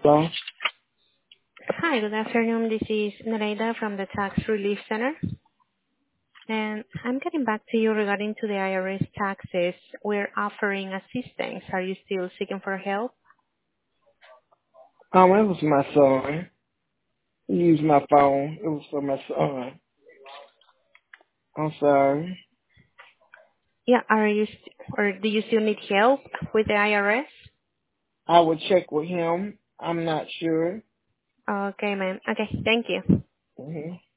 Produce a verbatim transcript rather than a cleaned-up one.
Hello? Hi, good afternoon. This is Nereida from the Tax Relief Center, and I'm getting back to you regarding to the I R S taxes. We're offering assistance. Are you still seeking for help? Um, it was my son. He used my phone. It was for my son. I'm sorry. Yeah, are you st- or do you still need help with the I R S? I would check with him. I'm not sure. Okay, ma'am. Okay, thank you. hmm